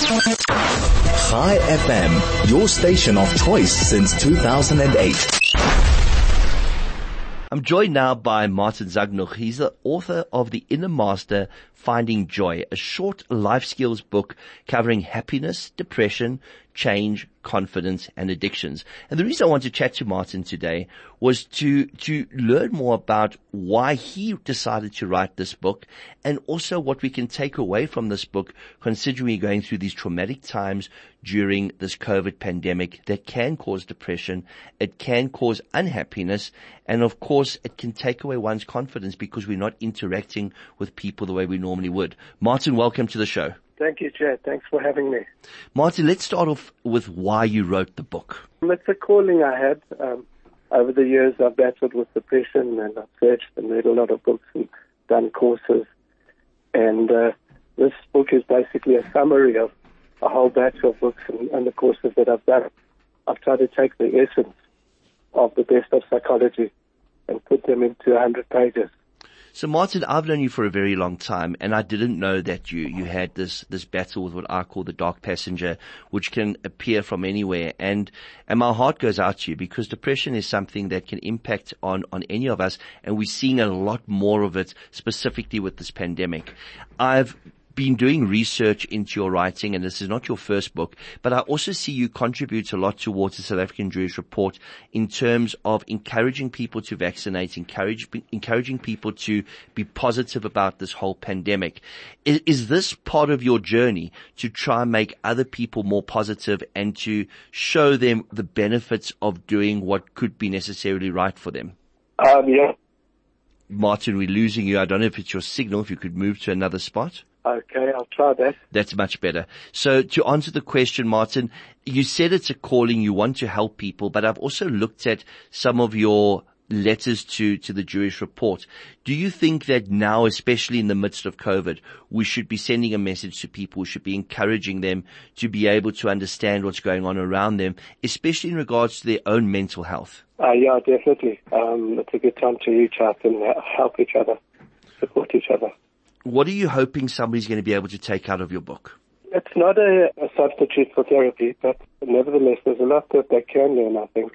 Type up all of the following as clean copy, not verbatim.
Chai FM, your station of choice since 2008. I'm joined now by Martin Zagnuch. He's the author of The Inner Master, Finding Joy, a short life skills book covering happiness, depression, change, confidence, and addictions. And the reason I want to chat to Martin today was to learn more about why he decided to write this book, and also what we can take away from this book, considering we're going through these traumatic times during this COVID pandemic that can cause depression, it can cause unhappiness, and of course it can take away one's confidence because we're not interacting with people the way we normally would. Martin, welcome to the show. Thank you, Chad. Thanks for having me. Martin, let's start off with why you wrote the book. It's a calling I had. Over the years, I've battled with depression, and I've searched and read a lot of books and done courses. And this book is basically a summary of a whole batch of books and the courses that I've done. I've tried to take the essence of the best of psychology and put them into 100 pages. So Martin, I've known you for a very long time, and I didn't know that you had this battle with what I call the dark passenger, which can appear from anywhere. And my heart goes out to you, because depression is something that can impact on any of us, and we're seeing a lot more of it specifically with this pandemic. I've been doing research into your writing, and this is not your first book, but I also see you contribute a lot towards the South African Jewish Report in terms of encouraging people to vaccinate, encouraging people to be positive about this whole pandemic. Is this part of your journey to try and make other people more positive and to show them the benefits of doing what could be necessarily right for them? Yeah. Martin, we're losing you. I don't know if it's your signal, if you could move to another spot. Okay, I'll try that. That's much better. So to answer the question, Martin, you said it's a calling, you want to help people, but I've also looked at some of your letters to the Jewish Report. Do you think that now, especially in the midst of COVID, we should be sending a message to people, we should be encouraging them to be able to understand what's going on around them, especially in regards to their own mental health? Yeah, definitely. It's a good time to reach out and help each other, support each other. What are you hoping somebody's going to be able to take out of your book? It's not a substitute for therapy, but nevertheless, there's a lot that they can learn, I think,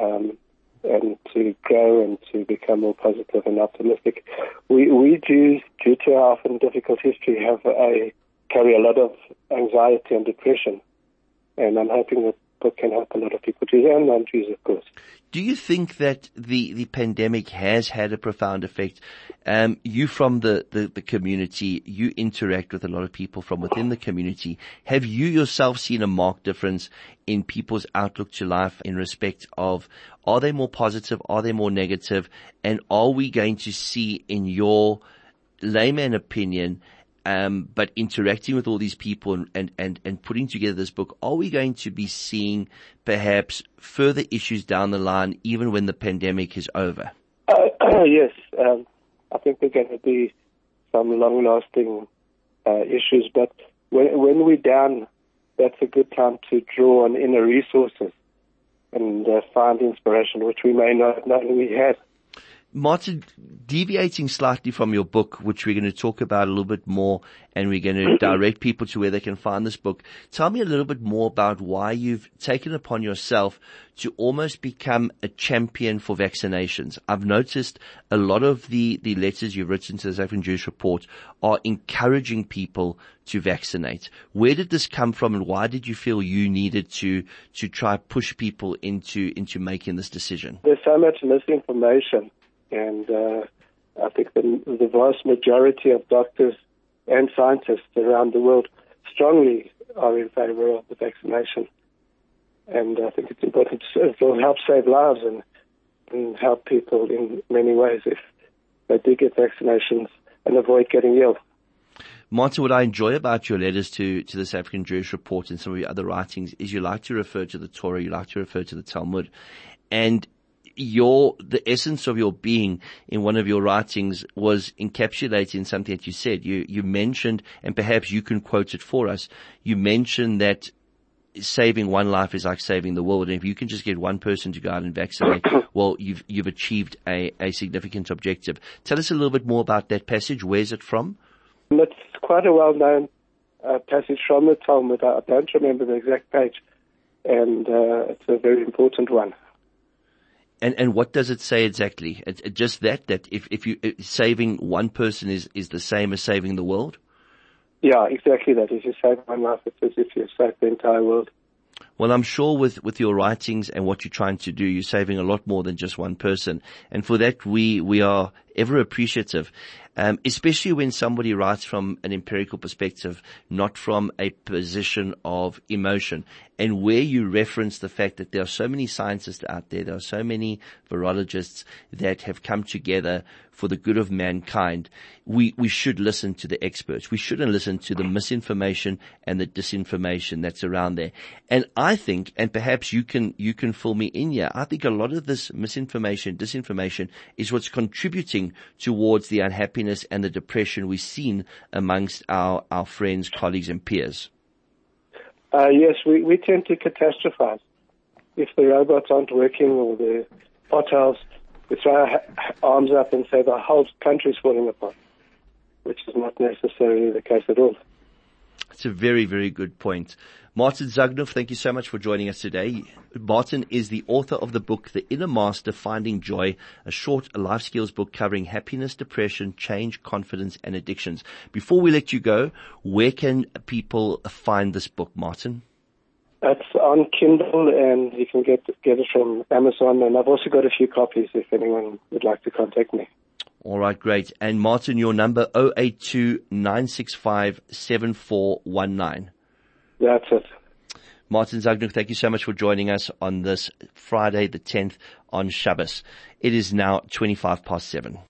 and to grow and to become more positive and optimistic. We Jews, due to our often difficult history, carry a lot of anxiety and depression, and I'm hoping that the book can help a lot of people, Jews and non-Jews, of course. Do you think that the pandemic has had a profound effect? You from the community, you interact with a lot of people from within the community. Have you yourself seen a marked difference in people's outlook to life in respect of, are they more positive, are they more negative, and are we going to see, in your layman opinion, but interacting with all these people and putting together this book, are we going to be seeing perhaps further issues down the line, even when the pandemic is over? Yes. I think there are going to be some long-lasting issues, but when we're down, that's a good time to draw on inner resources and find inspiration, which we may not know we had. Martin, deviating slightly from your book, which we're going to talk about a little bit more, and we're going to direct people to where they can find this book. Tell me a little bit more about why you've taken upon yourself to almost become a champion for vaccinations. I've noticed a lot of the letters you've written to the South African Jewish Report are encouraging people to vaccinate. Where did this come from, and why did you feel you needed to try push people into making this decision? There's so much misinformation. And I think the vast majority of doctors and scientists around the world strongly are in favor of the vaccination. And I think it's important. It will help save lives and help people in many ways if they do get vaccinations and avoid getting ill. Martin, what I enjoy about your letters to the South African Jewish Report and some of your other writings is you like to refer to the Torah, you like to refer to the Talmud. And the essence of your being in one of your writings was encapsulated in something that you said. You mentioned, and perhaps you can quote it for us, you mentioned that saving one life is like saving the world. And if you can just get one person to go out and vaccinate, well, you've achieved a significant objective. Tell us a little bit more about that passage. Where's it from? It's quite a well-known passage from the Talmud. I don't remember the exact page, and it's a very important one. And what does it say exactly? Just that if you saving one person is the same as saving the world? Yeah, exactly that. If you save one life, it's as if you save the entire world. Well, I'm sure with your writings and what you're trying to do, you're saving a lot more than just one person. And for that, we are ever appreciative. Especially when somebody writes from an empirical perspective, not from a position of emotion. And where you reference the fact that there are so many scientists out there are so many virologists that have come together for the good of mankind, we should listen to the experts. We shouldn't listen to the misinformation and the disinformation that's around there. And I think, and perhaps you can fill me in here, I think a lot of this misinformation, disinformation is what's contributing towards the unhappiness and the depression we've seen amongst our friends, colleagues and peers. Yes, we tend to catastrophize. If the robots aren't working or the potholes, we throw our arms up and say the whole country's falling apart, which is not necessarily the case at all. It's a very, very good point. Martin Zagnow, thank you so much for joining us today. Martin is the author of the book, The Inner Master, Finding Joy, a short life skills book covering happiness, depression, change, confidence, and addictions. Before we let you go, where can people find this book, Martin? It's on Kindle, and you can get it from Amazon, and I've also got a few copies if anyone would like to contact me. All right, great. And Martin, your number, 082-965-7419. That's it. Martin Zagnow, thank you so much for joining us on this Friday the 10th on Shabbos. It is now 7:25.